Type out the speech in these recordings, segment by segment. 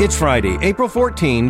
It's Friday, April 14,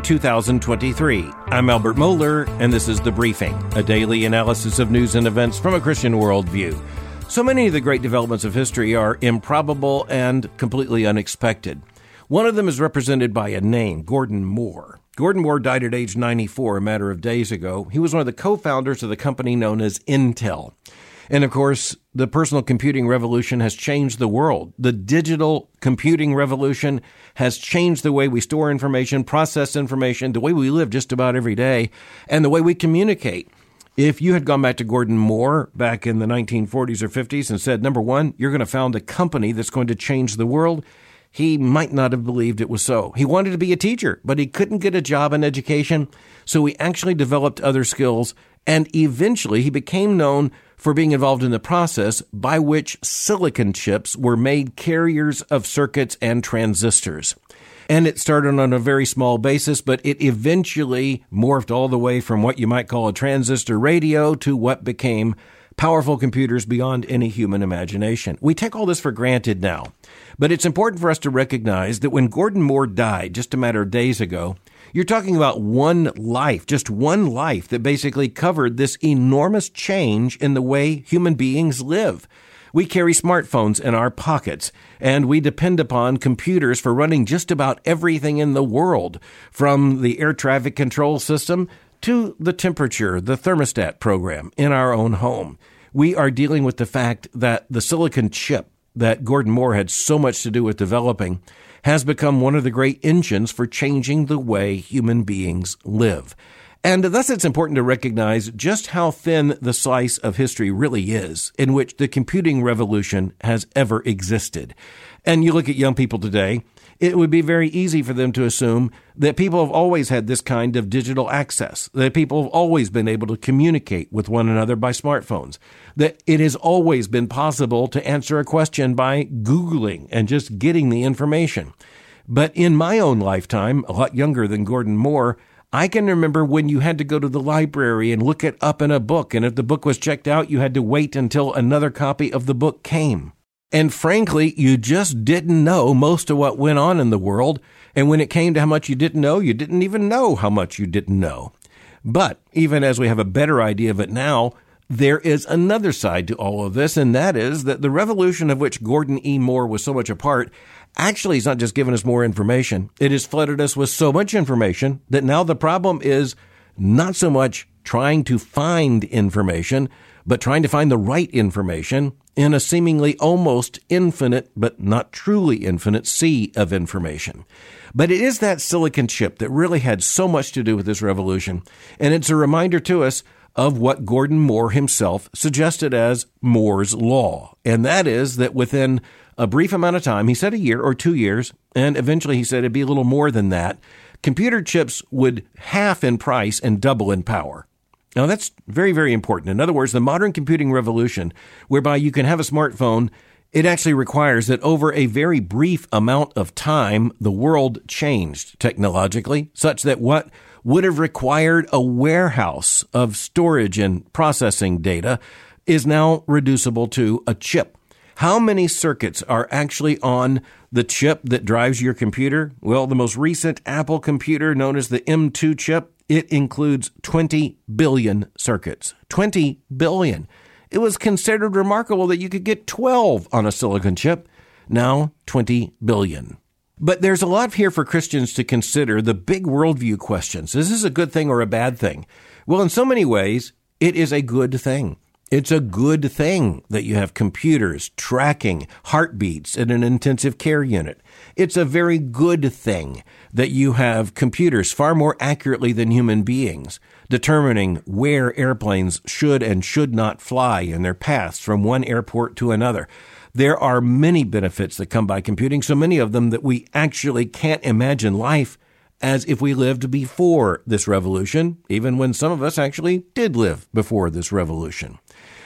2023. I'm Albert Mohler, and this is The Briefing, a daily analysis of news and events from a Christian worldview. So many of the great developments of history are improbable and completely unexpected. One of them is represented by a name, Gordon Moore. Gordon Moore died at age 94 a matter of days ago. He was one of the co-founders of the company known as Intel. And of course, the personal computing revolution has changed the world. The digital computing revolution has changed the way we store information, process information, the way we live just about every day, and the way we communicate. If you had gone back to Gordon Moore back in the 1940s or 50s and said, number one, you're going to found a company that's going to change the world, he might not have believed it was so. He wanted to be a teacher, but he couldn't get a job in education, so he actually developed other skills, and eventually he became known for being involved in the process by which silicon chips were made carriers of circuits and transistors. And it started on a very small basis, but it eventually morphed all the way from what you might call a transistor radio to what became powerful computers beyond any human imagination. We take all this for granted now, but it's important for us to recognize that when Gordon Moore died just a matter of days ago, you're talking about one life, just one life that basically covered this enormous change in the way human beings live. We carry smartphones in our pockets, and we depend upon computers for running just about everything in the world, from the air traffic control system to the temperature, the thermostat program in our own home. We are dealing with the fact that the silicon chip that Gordon Moore had so much to do with developing has become one of the great engines for changing the way human beings live. And thus it's important to recognize just how thin the slice of history really is in which the computing revolution has ever existed. And you look at young people today, it would be very easy for them to assume that people have always had this kind of digital access, that people have always been able to communicate with one another by smartphones, that it has always been possible to answer a question by Googling and just getting the information. But in my own lifetime, a lot younger than Gordon Moore, I can remember when you had to go to the library and look it up in a book, and if the book was checked out, you had to wait until another copy of the book came. And frankly, you just didn't know most of what went on in the world. And when it came to how much you didn't know, you didn't even know how much you didn't know. But even as we have a better idea of it now, there is another side to all of this, and that is that the revolution of which Gordon E. Moore was so much a part actually has not just given us more information. It has flooded us with so much information that now the problem is not so much trying to find information, but trying to find the right information in a seemingly almost infinite, but not truly infinite, sea of information. But it is that silicon chip that really had so much to do with this revolution, and it's a reminder to us of what Gordon Moore himself suggested as Moore's Law, and that is that within a brief amount of time, he said a year or 2 years, and eventually he said it'd be a little more than that, computer chips would half in price and double in power. Now, that's very, very important. In other words, the modern computing revolution, whereby you can have a smartphone, it actually requires that over a very brief amount of time, the world changed technologically, such that what would have required a warehouse of storage and processing data is now reducible to a chip. How many circuits are actually on the chip that drives your computer? Well, the most recent Apple computer, known as the M2 chip, it includes 20 billion circuits. 20 billion. It was considered remarkable that you could get 12 on a silicon chip. Now, 20 billion. But there's a lot here for Christians to consider, the big worldview questions. Is this a good thing or a bad thing? Well, in so many ways, it is a good thing. It's a good thing that you have computers tracking heartbeats in an intensive care unit. It's a very good thing that you have computers far more accurately than human beings determining where airplanes should and should not fly in their paths from one airport to another. There are many benefits that come by computing, so many of them that we actually can't imagine life as if we lived before this revolution, even when some of us actually did live before this revolution.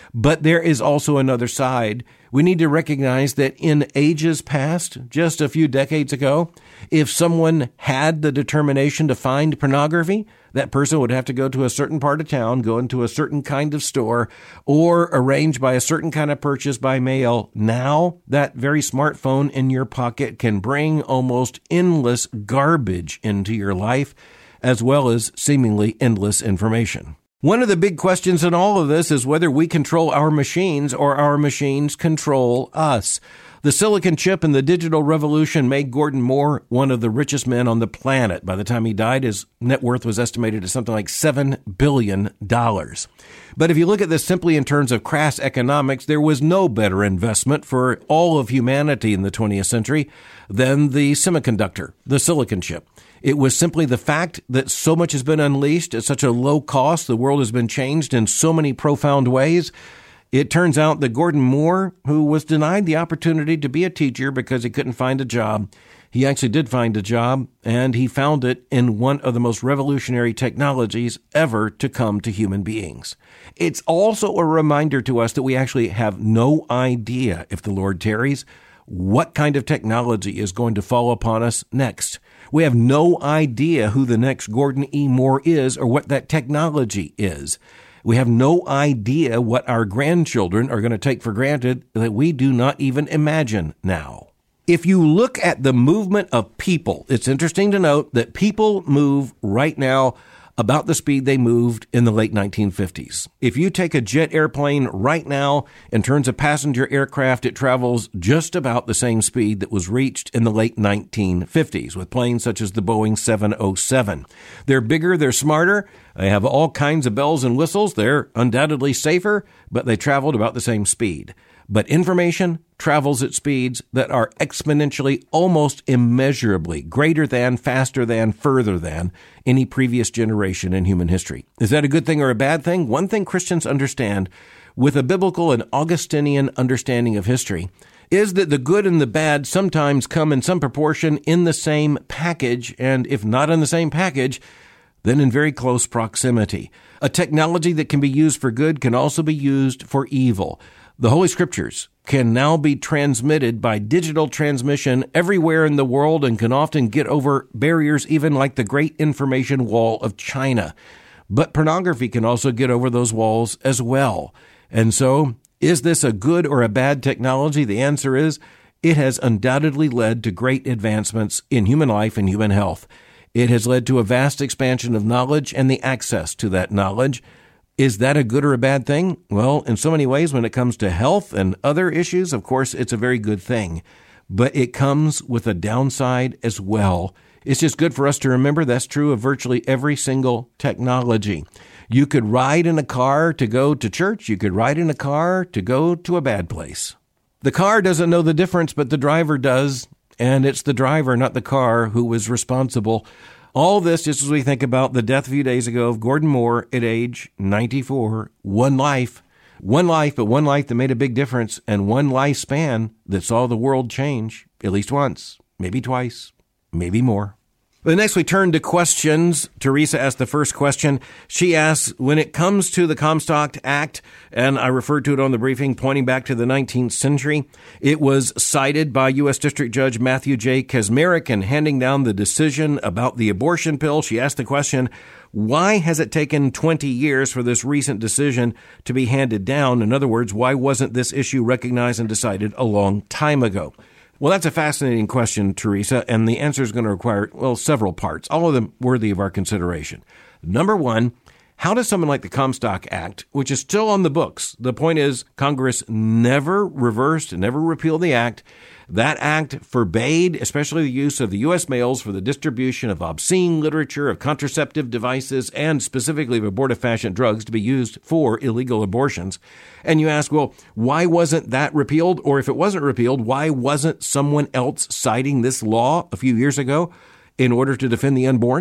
But there is also another side. We need to recognize that in ages past, just a few decades ago, if someone had the determination to find pornography, that person would have to go to a certain part of town, go into a certain kind of store, or arrange by a certain kind of purchase by mail. Now, that very smartphone in your pocket can bring almost endless garbage into your life, as well as seemingly endless information. One of the big questions in all of this is whether we control our machines or our machines control us. The silicon chip and the digital revolution made Gordon Moore one of the richest men on the planet. By the time he died, his net worth was estimated at something like $7 billion. But if you look at this simply in terms of crass economics, there was no better investment for all of humanity in the 20th century than the semiconductor, the silicon chip. It was simply the fact that so much has been unleashed at such a low cost. The world has been changed in so many profound ways. It turns out that Gordon Moore, who was denied the opportunity to be a teacher because he couldn't find a job, he actually did find a job, and he found it in one of the most revolutionary technologies ever to come to human beings. It's also a reminder to us that we actually have no idea, if the Lord tarries, what kind of technology is going to fall upon us next. We have no idea who the next Gordon E. Moore is or what that technology is. We have no idea what our grandchildren are going to take for granted that we do not even imagine now. If you look at the movement of people, it's interesting to note that people move right now about the speed they moved in the late 1950s. If you take a jet airplane right now in terms of passenger aircraft, it travels just about the same speed that was reached in the late 1950s with planes such as the Boeing 707. They're bigger, they're smarter, they have all kinds of bells and whistles, they're undoubtedly safer, but they traveled about the same speed. But information travels at speeds that are exponentially, almost immeasurably greater than, faster than, further than any previous generation in human history. Is that a good thing or a bad thing? One thing Christians understand with a biblical and Augustinian understanding of history is that the good and the bad sometimes come in some proportion in the same package, and if not in the same package, then in very close proximity. A technology that can be used for good can also be used for evil. The Holy Scriptures can now be transmitted by digital transmission everywhere in the world and can often get over barriers even like the Great Information Wall of China. But pornography can also get over those walls as well. And so, is this a good or a bad technology? The answer is, it has undoubtedly led to great advancements in human life and human health. It has led to a vast expansion of knowledge and the access to that knowledge. Is that a good or a bad thing? Well, in so many ways, when it comes to health and other issues, of course, it's a very good thing. But it comes with a downside as well. It's just good for us to remember that's true of virtually every single technology. You could ride in a car to go to church. You could ride in a car to go to a bad place. The car doesn't know the difference, but the driver does. And it's the driver, not the car, who is responsible. All this just as we think about the death a few days ago of Gordon Moore at age 94. One life, but one life that made a big difference, and one lifespan that saw the world change at least once, maybe twice, maybe more. But next we turn to questions. Teresa asked the first question. She asks, when it comes to the Comstock Act, and I referred to it on the briefing, pointing back to the 19th century, it was cited by U.S. District Judge Matthew J. Kaczmarek in handing down the decision about the abortion pill. She asked the question, why has it taken 20 years for this recent decision to be handed down? In other words, why wasn't this issue recognized and decided a long time ago? Well, that's a fascinating question, Teresa, and the answer is going to require, several parts, all of them worthy of our consideration. Number one, how does someone like the Comstock Act, which is still on the books, the point is Congress never reversed, never repealed the act. That act forbade, especially the use of the U.S. mails for the distribution of obscene literature, of contraceptive devices, and specifically of abortifacient drugs to be used for illegal abortions. And you ask, well, why wasn't that repealed? Or if it wasn't repealed, why wasn't someone else citing this law a few years ago in order to defend the unborn?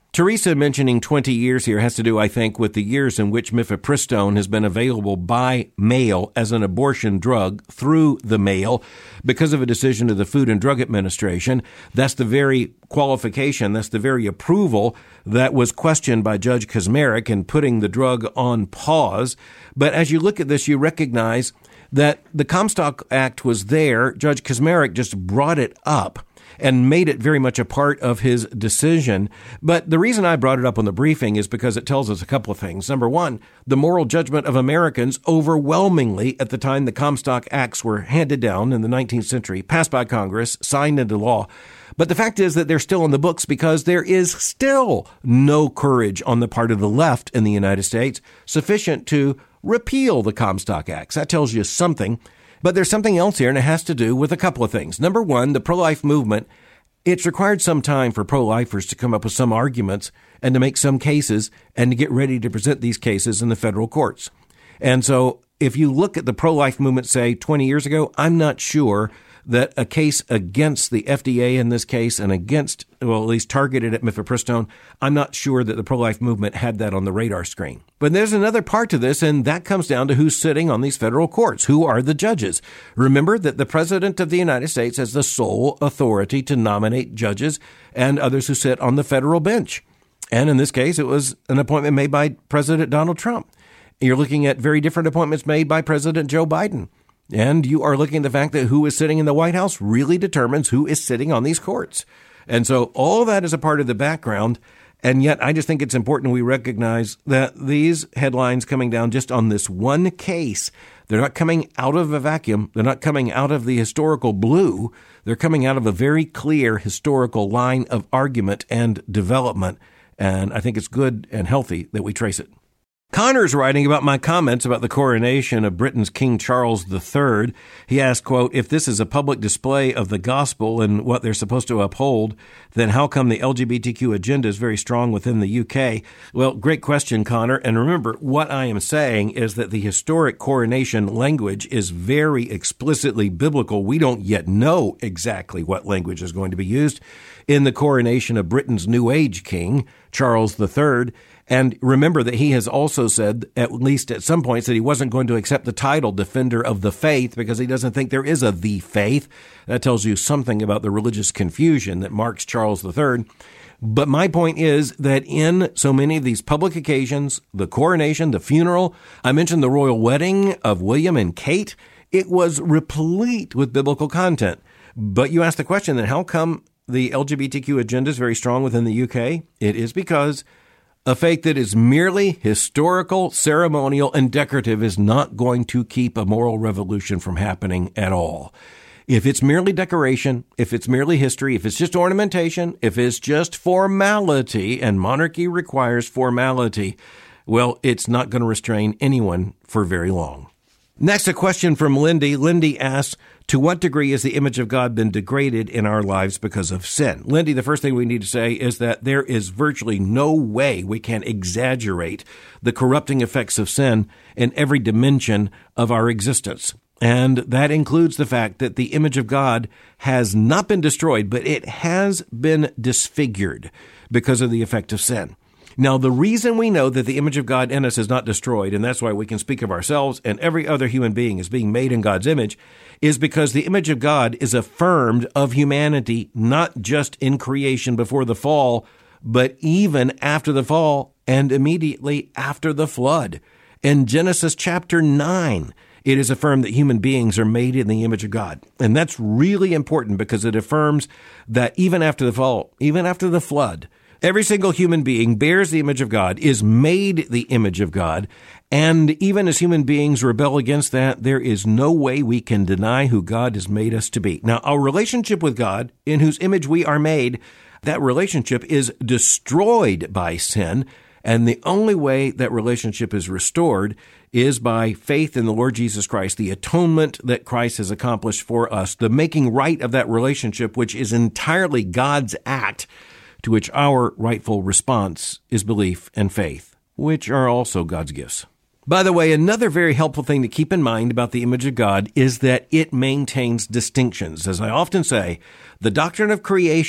Teresa mentioning 20 years here has to do, I think, with the years in which mifepristone has been available by mail as an abortion drug through the mail because of a decision of the Food and Drug Administration. That's the very qualification, that's the very approval that was questioned by Judge Kaczmarek in putting the drug on pause. But as you look at this, you recognize that the Comstock Act was there. Judge Kaczmarek just brought it up and made it very much a part of his decision. But the reason I brought it up on the briefing is because it tells us a couple of things. Number one, the moral judgment of Americans overwhelmingly at the time the Comstock Acts were handed down in the 19th century, passed by Congress, signed into law. But the fact is that they're still in the books because there is still no courage on the part of the left in the United States sufficient to repeal the Comstock Acts. That tells you something. But there's something else here, and it has to do with a couple of things. Number one, the pro-life movement. It's required some time for pro-lifers to come up with some arguments and to make some cases and to get ready to present these cases in the federal courts. And so if you look at the pro-life movement, say, 20 years ago, I'm not sure that a case against the FDA in this case and against, well, at least targeted at mifepristone, I'm not sure that the pro-life movement had that on the radar screen. But there's another part to this, and that comes down to who's sitting on these federal courts. Who are the judges? Remember that the President of the United States has the sole authority to nominate judges and others who sit on the federal bench. And in this case, it was an appointment made by President Donald Trump. You're looking at very different appointments made by President Joe Biden. And you are looking at the fact that who is sitting in the White House really determines who is sitting on these courts. And so all that is a part of the background. And yet I just think it's important we recognize that these headlines coming down just on this one case, they're not coming out of a vacuum. They're not coming out of the historical blue. They're coming out of a very clear historical line of argument and development. And I think it's good and healthy that we trace it. Connor's writing about my comments about the coronation of Britain's King Charles III. He asked, quote, if this is a public display of the gospel and what they're supposed to uphold, then how come the LGBTQ agenda is very strong within the UK? Well, great question, Connor. And remember, what I am saying is that the historic coronation language is very explicitly biblical. We don't yet know exactly what language is going to be used in the coronation of Britain's New Age king, Charles III. And remember that he has also said, at least at some points, that he wasn't going to accept the title Defender of the Faith because he doesn't think there is a the faith. That tells you something about the religious confusion that marks Charles III. But my point is that in so many of these public occasions, the coronation, the funeral, I mentioned the royal wedding of William and Kate, it was replete with biblical content. But you asked the question, then how come the LGBTQ agenda is very strong within the UK? It is because a faith that is merely historical, ceremonial, and decorative is not going to keep a moral revolution from happening at all. If it's merely decoration, if it's merely history, if it's just ornamentation, if it's just formality, and monarchy requires formality, well, it's not going to restrain anyone for very long. Next, a question from Lindy. Lindy asks, to what degree has the image of God been degraded in our lives because of sin? Lindy, the first thing we need to say is that there is virtually no way we can exaggerate the corrupting effects of sin in every dimension of our existence. And that includes the fact that the image of God has not been destroyed, but it has been disfigured because of the effect of sin. Now, the reason we know that the image of God in us is not destroyed, and that's why we can speak of ourselves and every other human being as being made in God's image, is because the image of God is affirmed of humanity, not just in creation before the fall, but even after the fall and immediately after the flood. In Genesis chapter 9, it is affirmed that human beings are made in the image of God. And that's really important because it affirms that even after the fall, even after the flood, every single human being bears the image of God, is made the image of God, and even as human beings rebel against that, there is no way we can deny who God has made us to be. Now, our relationship with God, in whose image we are made, that relationship is destroyed by sin, and the only way that relationship is restored is by faith in the Lord Jesus Christ, the atonement that Christ has accomplished for us, the making right of that relationship, which is entirely God's act, to which our rightful response is belief and faith, which are also God's gifts. By the way, another very helpful thing to keep in mind about the image of God is that it maintains distinctions. As I often say, the doctrine of creation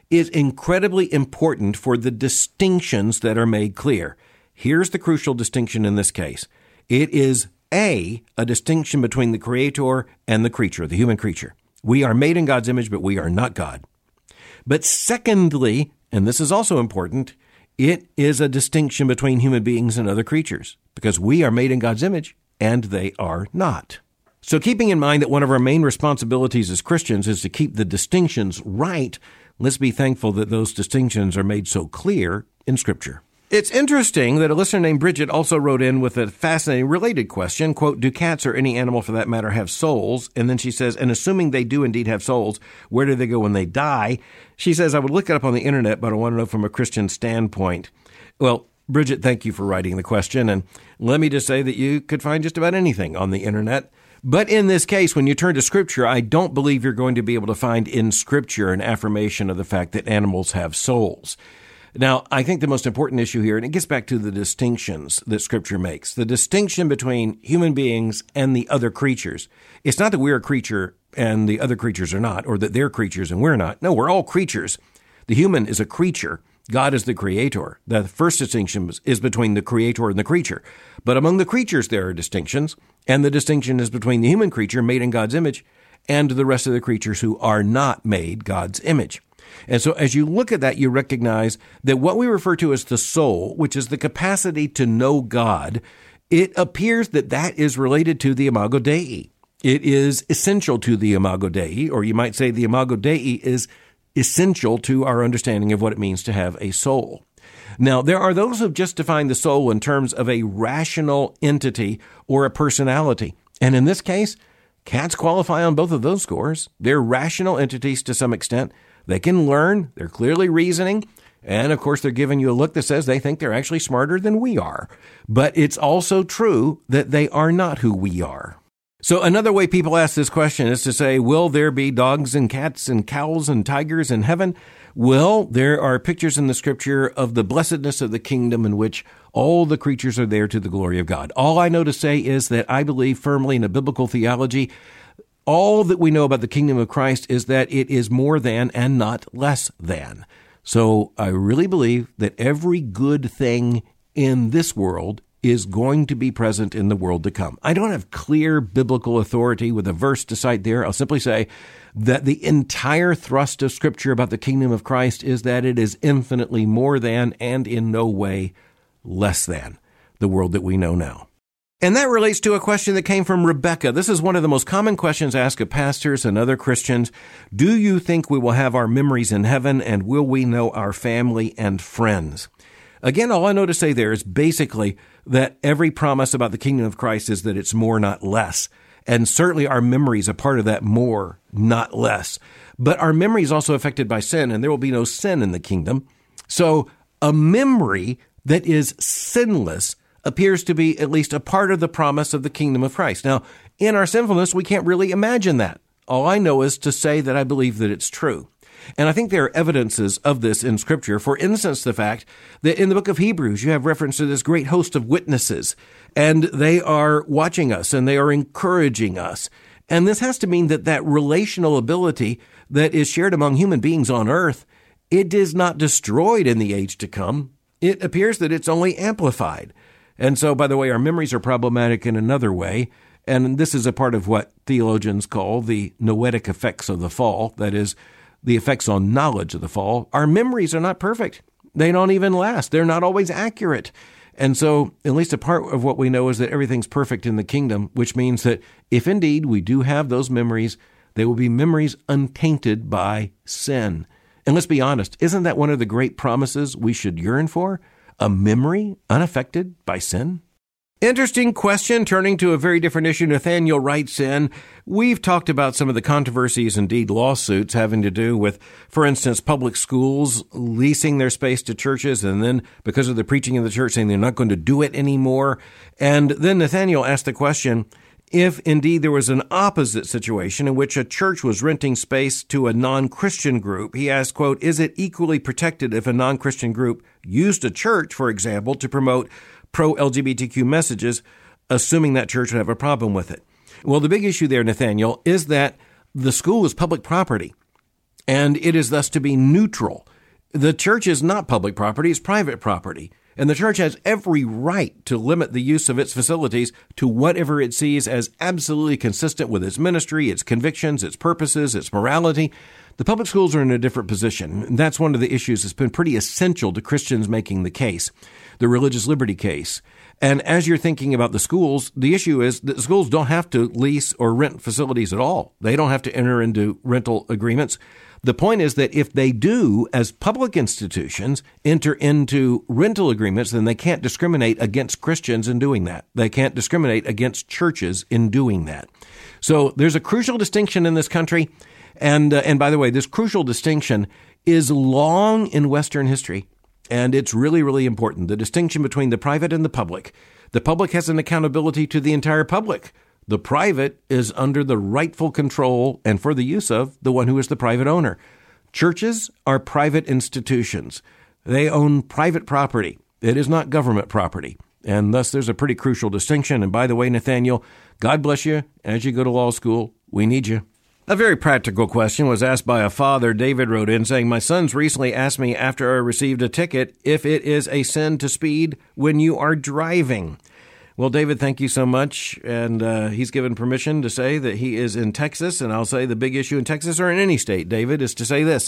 is incredibly important for the distinctions that are made clear. Here's the crucial distinction in this case. It is a distinction between the Creator and the creature, the human creature. We are made in God's image, but we are not God. But secondly, and this is also important, it is a distinction between human beings and other creatures, because we are made in God's image and they are not. So keeping in mind that one of our main responsibilities as Christians is to keep the distinctions right, let's be thankful that those distinctions are made so clear in Scripture. It's interesting that a listener named Bridget also wrote in with a fascinating related question, quote, do cats or any animal for that matter have souls? And then she says, and assuming they do indeed have souls, where do they go when they die? She says, I would look it up on the internet, but I want to know from a Christian standpoint. Well, Bridget, thank you for writing the question. And let me just say that you could find just about anything on the internet. But in this case, when you turn to Scripture, I don't believe you're going to be able to find in Scripture an affirmation of the fact that animals have souls. Now, I think the most important issue here, and it gets back to the distinctions that Scripture makes, the distinction between human beings and the other creatures. It's not that we're a creature and the other creatures are not, or that they're creatures and we're not. No, we're all creatures. The human is a creature. God is the creator. The first distinction is between the creator and the creature. But among the creatures, there are distinctions, and the distinction is between the human creature made in God's image and the rest of the creatures who are not made God's image. And so as you look at that, you recognize that what we refer to as the soul, which is the capacity to know God, it appears that that is related to the Imago Dei. It is essential to the Imago Dei, or you might say the Imago Dei is essential to our understanding of what it means to have a soul. Now, there are those who have just defined the soul in terms of a rational entity or a personality. And in this case, cats qualify on both of those scores. They're rational entities to some extent. They can learn. They're clearly reasoning. And of course, they're giving you a look that says they think they're actually smarter than we are. But it's also true that they are not who we are. So another way people ask this question is to say, will there be dogs and cats and cows and tigers in heaven? Well, there are pictures in the Scripture of the blessedness of the kingdom in which all the creatures are there to the glory of God. All I know to say is that I believe firmly in a biblical theology. All that we know about the kingdom of Christ is that it is more than and not less than. So I really believe that every good thing in this world is going to be present in the world to come. I don't have clear biblical authority with a verse to cite there. I'll simply say that the entire thrust of Scripture about the kingdom of Christ is that it is infinitely more than and in no way less than the world that we know now. And that relates to a question that came from Rebecca. This is one of the most common questions asked of pastors and other Christians. Do you think we will have our memories in heaven, and will we know our family and friends? Again, all I know to say there is basically that every promise about the kingdom of Christ is that it's more, not less. And certainly our memory is a part of that more, not less. But our memory is also affected by sin, and there will be no sin in the kingdom. So a memory that is sinless appears to be at least a part of the promise of the kingdom of Christ. Now, in our sinfulness, we can't really imagine that. All I know is to say that I believe that it's true. And I think there are evidences of this in Scripture. For instance, the fact that in the book of Hebrews, you have reference to this great host of witnesses, and they are watching us and they are encouraging us. And this has to mean that that relational ability that is shared among human beings on earth, it is not destroyed in the age to come. It appears that it's only amplified. And so, by the way, our memories are problematic in another way. And this is a part of what theologians call the noetic effects of the fall. That is, the effects on knowledge of the fall. Our memories are not perfect. They don't even last. They're not always accurate. And so at least a part of what we know is that everything's perfect in the kingdom, which means that if indeed we do have those memories, they will be memories untainted by sin. And let's be honest, isn't that one of the great promises we should yearn for? A memory unaffected by sin? Interesting question. Turning to a very different issue, Nathaniel writes in, we've talked about some of the controversies, indeed lawsuits, having to do with, for instance, public schools leasing their space to churches, and then because of the preaching of the church saying they're not going to do it anymore. And then Nathaniel asked the question, if indeed there was an opposite situation in which a church was renting space to a non-Christian group, he asked, quote, is it equally protected if a non-Christian group used a church, for example, to promote pro-LGBTQ messages, assuming that church would have a problem with it? Well, the big issue there, Nathaniel, is that the school is public property. and it is thus to be neutral. The church is not public property, it's private property. And the church has every right to limit the use of its facilities to whatever it sees as absolutely consistent with its ministry, its convictions, its purposes, its morality. The public schools are in a different position. And that's one of the issues that's been pretty essential to Christians making the case, the religious liberty case. And as you're thinking about the schools, the issue is that the schools don't have to lease or rent facilities at all. They don't have to enter into rental agreements. The point is that if they do, as public institutions, enter into rental agreements, then they can't discriminate against Christians in doing that. They can't discriminate against churches in doing that. So there's a crucial distinction in this country. And by the way, this crucial distinction is long in Western history, and it's really, really important. The distinction between the private and the public. The public has an accountability to the entire public. The private is under the rightful control and for the use of the one who is the private owner. Churches are private institutions. They own private property. It is not government property. And thus there's a pretty crucial distinction. And by the way, Nathaniel, God bless you as you go to law school. We need you. A very practical question was asked by a father. David wrote in saying, my sons recently asked me after I received a ticket if it is a sin to speed when you are driving. Well, David, thank you so much. And he's given permission to say that he is in Texas. And I'll say the big issue in Texas or in any state, David, is to say this.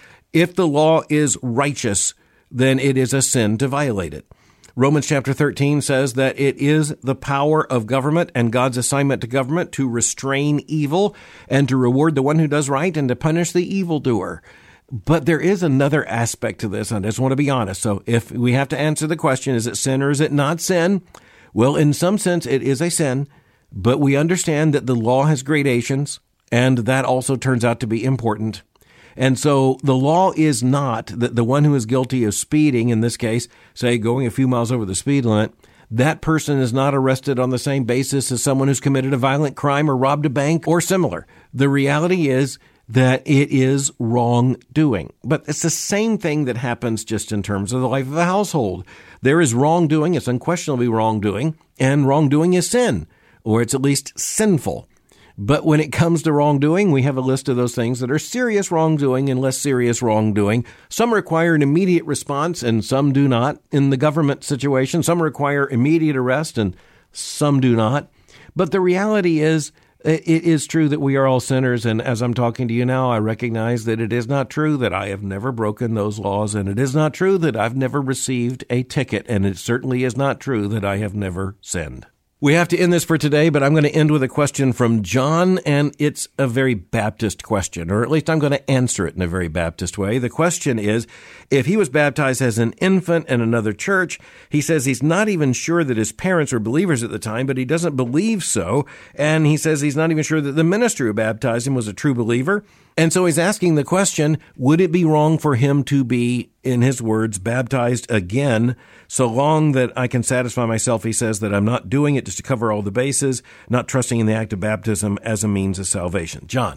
If the law is righteous, then it is a sin to violate it. Romans chapter 13 says that it is the power of government and God's assignment to government to restrain evil and to reward the one who does right and to punish the evildoer. But there is another aspect to this, and I just want to be honest. So if we have to answer the question, is it sin or is it not sin? Well, in some sense, it is a sin, but we understand that the law has gradations, and that also turns out to be important. And so the law is not that the one who is guilty of speeding, in this case, say going a few miles over the speed limit, that person is not arrested on the same basis as someone who's committed a violent crime or robbed a bank or similar. The reality is that it is wrongdoing. But it's the same thing that happens just in terms of the life of a household. There is wrongdoing, it's unquestionably wrongdoing, and wrongdoing is sin, or it's at least sinful. But when it comes to wrongdoing, we have a list of those things that are serious wrongdoing and less serious wrongdoing. Some require an immediate response and some do not. In the government situation, some require immediate arrest and some do not. But the reality is, it is true that we are all sinners, and as I'm talking to you now, I recognize that it is not true that I have never broken those laws, and it is not true that I've never received a ticket, and it certainly is not true that I have never sinned. We have to end this for today, but I'm going to end with a question from John, and it's a very Baptist question, or at least I'm going to answer it in a very Baptist way. The question is, if he was baptized as an infant in another church, he says he's not even sure that his parents were believers at the time, but he doesn't believe so, and he says he's not even sure that the minister who baptized him was a true believer. And so he's asking the question, would it be wrong for him to be, in his words, baptized again, so long that I can satisfy myself, he says, that I'm not doing it just to cover all the bases, not trusting in the act of baptism as a means of salvation? John,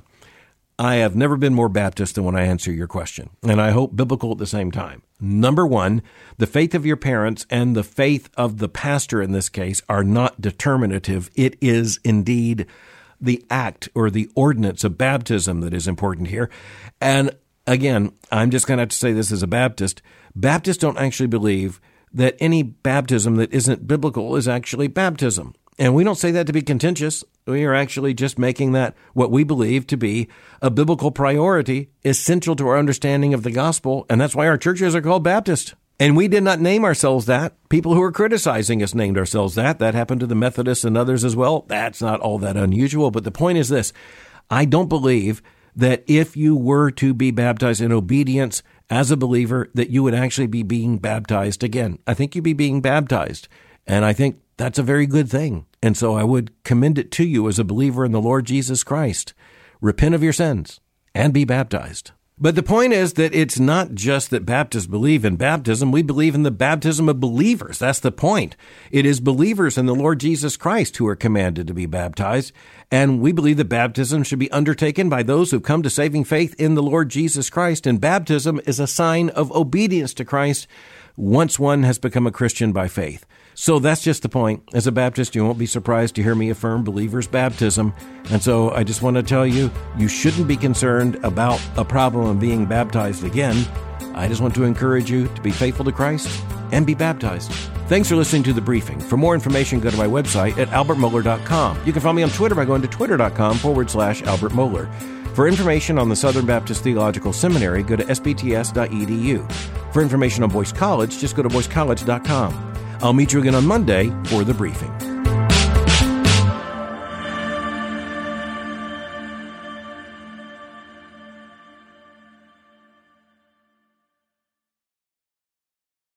I have never been more Baptist than when I answer your question, and I hope biblical at the same time. Number one, the faith of your parents and the faith of the pastor in this case are not determinative. It is indeed the act or the ordinance of baptism that is important here. And again, I'm just going to have to say this as a Baptist. Baptists don't actually believe that any baptism that isn't biblical is actually baptism. And we don't say that to be contentious. We are actually just making that what we believe to be a biblical priority, essential to our understanding of the gospel. And that's why our churches are called Baptist. And we did not name ourselves that. People who are criticizing us named ourselves that. That happened to the Methodists and others as well. That's not all that unusual. But the point is this. I don't believe that if you were to be baptized in obedience as a believer, that you would actually be being baptized again. I think you'd be being baptized. And I think that's a very good thing. And so I would commend it to you as a believer in the Lord Jesus Christ. Repent of your sins and be baptized. But the point is that it's not just that Baptists believe in baptism. We believe in the baptism of believers. That's the point. It is believers in the Lord Jesus Christ who are commanded to be baptized. And we believe that baptism should be undertaken by those who've come to saving faith in the Lord Jesus Christ. And baptism is a sign of obedience to Christ once one has become a Christian by faith. So that's just the point. As a Baptist, you won't be surprised to hear me affirm believers' baptism. And so I just want to tell you, you shouldn't be concerned about a problem of being baptized again. I just want to encourage you to be faithful to Christ and be baptized. Thanks for listening to The Briefing. For more information, go to my website at albertmohler.com. You can find me on Twitter by going to twitter.com/Albert Mohler. For information on the Southern Baptist Theological Seminary, go to sbts.edu. For information on Boyce College, just go to boycecollege.com. I'll meet you again on Monday for The Briefing.